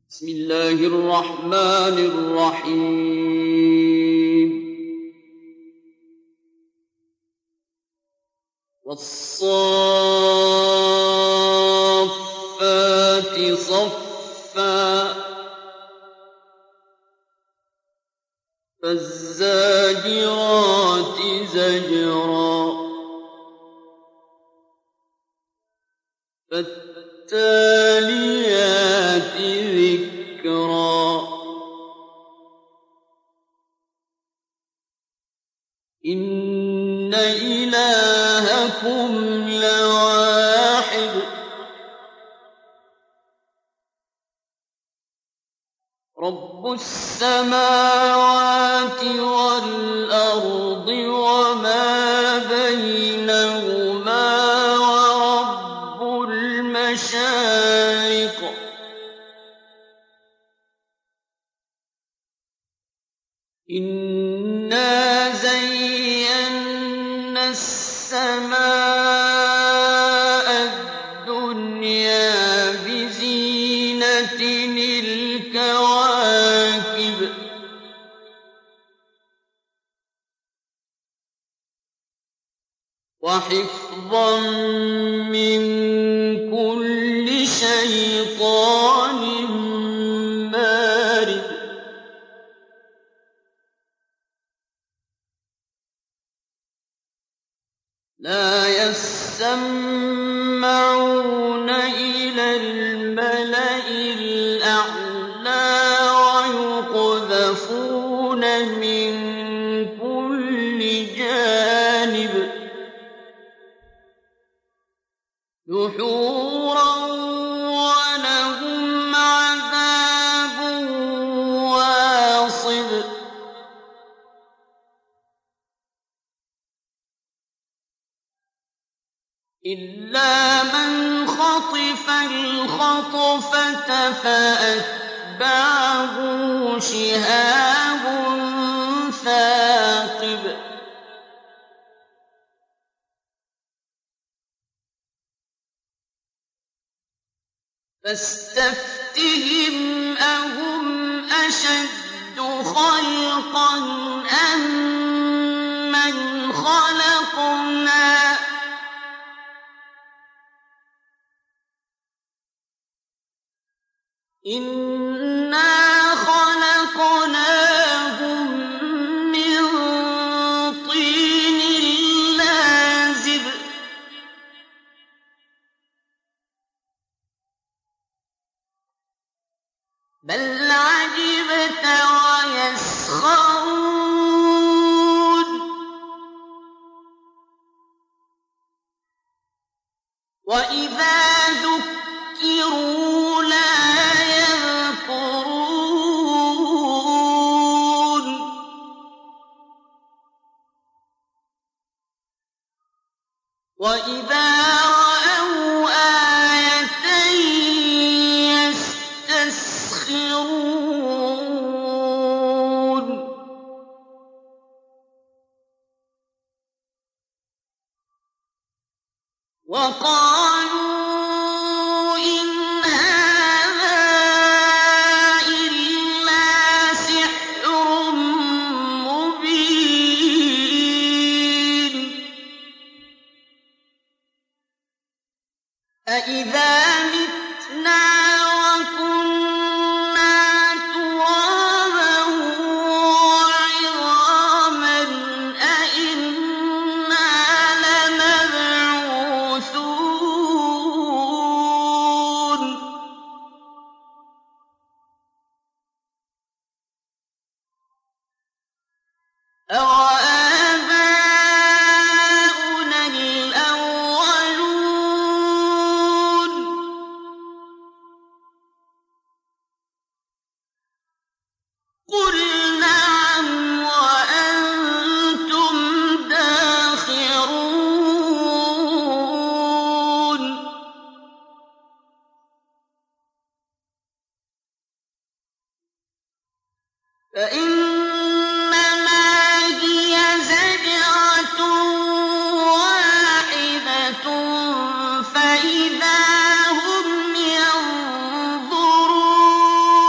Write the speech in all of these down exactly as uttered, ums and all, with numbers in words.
بسم الله الرحمن الرحيم والصافات صفا فالزاجرات زجرا فالتاليات ذكرا إن إلهكم لواحد رب السماوات والأرض وما بينهما ورب المشارق إنا زينا السماء الدنيا بزينة الكواكب وحفظا من كل شيطان مارد لا يسمعون إلى الملأ الأعلى ويقذفون من كل جانب دحورا ولهم عذاب واصب إلا من خطف الخطفة فأتبعه شهاب ثاقب فاستفتهم أهم أشد خلقا أم من خلقنا إنا خلقناهم من طين لازب بل عجبت ويسخرون وإذا ذكروا لا يذكرون وإذا رأوا آية يستسخرون وقالوا إن هذا إلا سحر مبين أإذا متنا وكنا ترابا وعظاما أإنا لمبعوثون أَوَآبَاؤُنَا الْأَوَّلُونَ قُلْ نَعَمْ وَأَنتُمْ دَاخِرُونَ فإنما هي زجرة واحدة فإذا هم ينظرون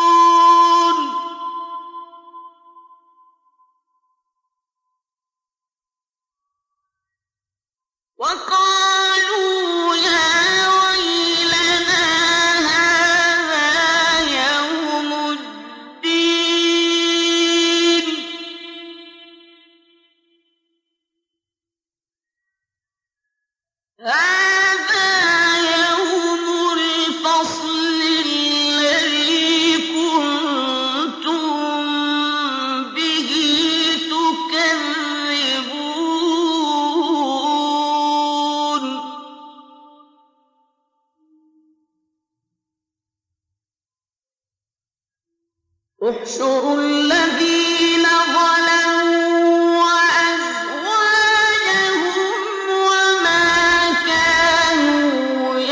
احشروا الذين ظلموا وأزواجهم وما كانوا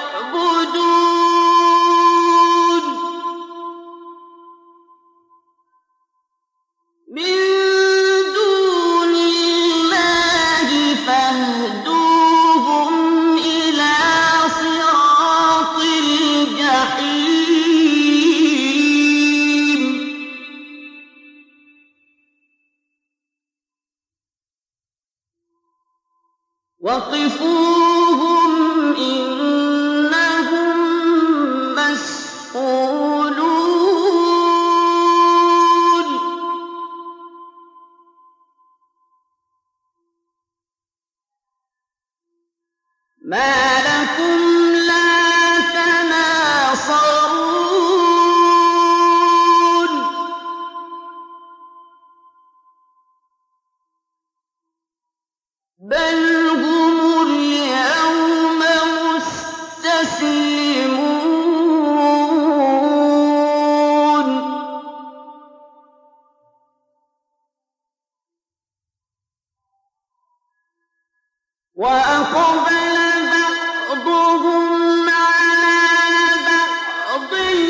يعبدون من دون الله فاهدوهم إلى صراط الجحيم وقفوهم إنهم مسئولون ما لكم لا تناصرون بل هم اليوم مستسلمون وأقبل بعضهم على بعض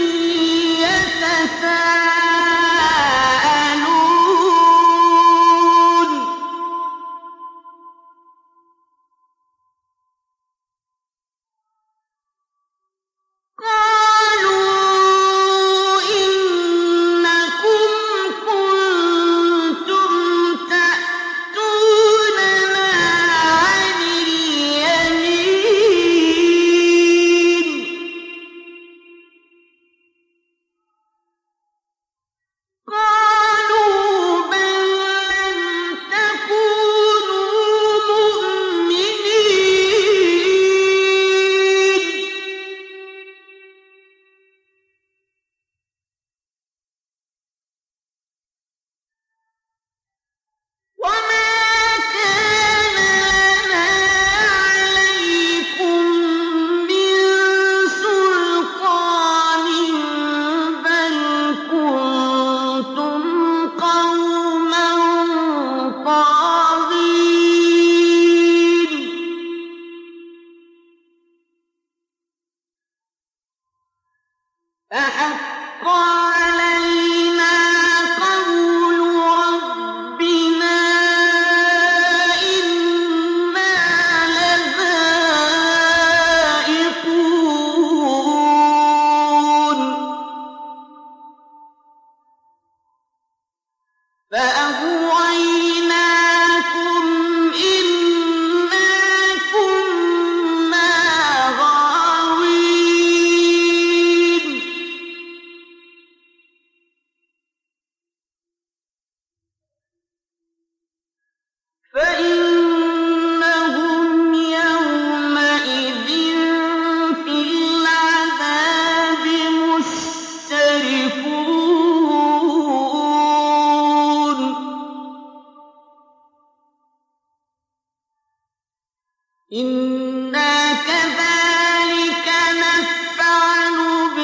يتساءلون قالوا إنكم كنتم تأتوننا عن اليمين قالوا بل لم تكونوا مؤمنين وما كان لنا عليكم من سلطان بل كنتم قوما طاغين فحق علينا قول ربنا إنا لذائقون فأغويناكم إنا كنا غاوين فإنهم يومئذ في العذاب مشتركون إنا كذلك نفعل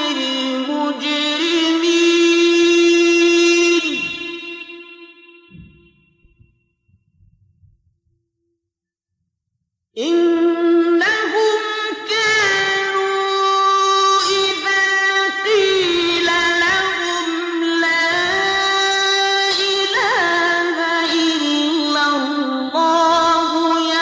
بالمجرمين إنهم كانوا إذا قيل لهم لا إله إلا الله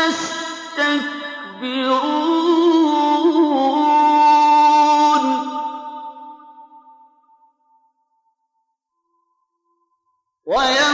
يستكبرون ويا